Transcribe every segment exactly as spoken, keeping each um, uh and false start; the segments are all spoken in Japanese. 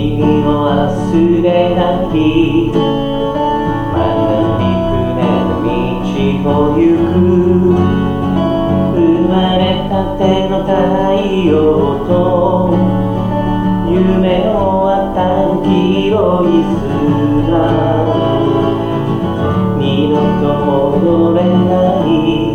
君を忘れない学び船の道を行く生まれたての太陽と夢を与える広い砂二度と戻れない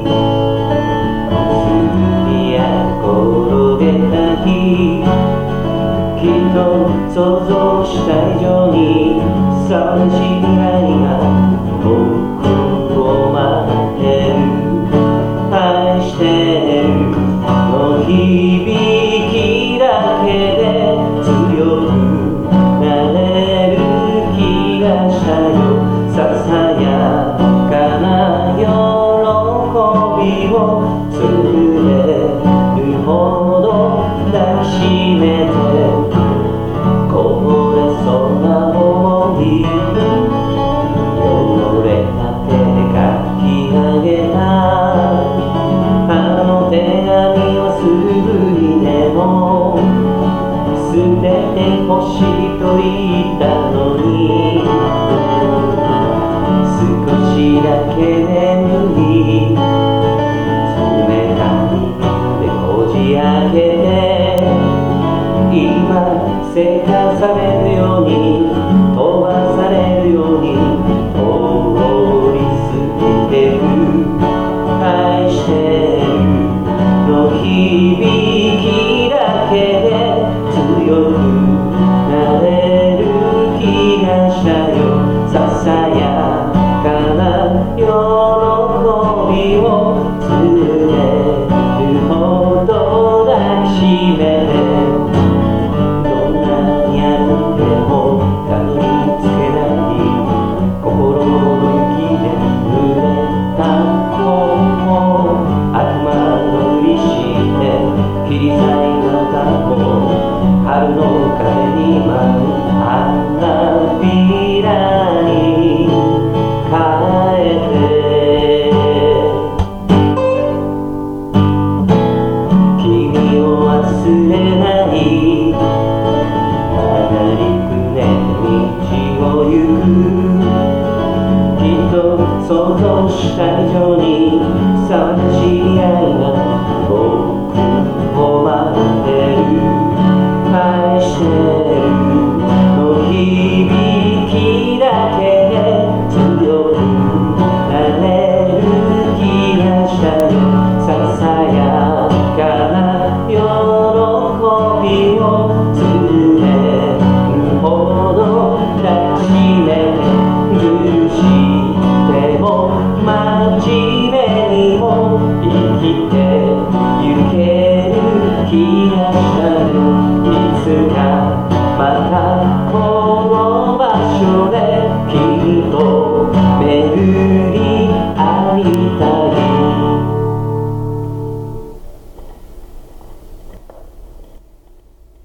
罪や転げた日きっと想像した以上に寂しい未来が僕を待ってる愛してるの響きだけで強くなれる気がしたよささやかな喜びを連れるほど抱きしめてこぼれそうな想い汚れた手で書き上げたあの手紙はすぐにでも捨ててほしいと言ったのに少しだけ眠り冷たい手でこじ開けて今せかされるように飛ばされるように通り過ぎてく愛してるの響きだけで強くなれる気がしたよささやかな喜びを連れるほど抱きしめて切り裂いの歌も春の風に舞う花びらに変えて君を忘れない曲りくね道を行くきっと想像した以上に寂しい愛が僕を待って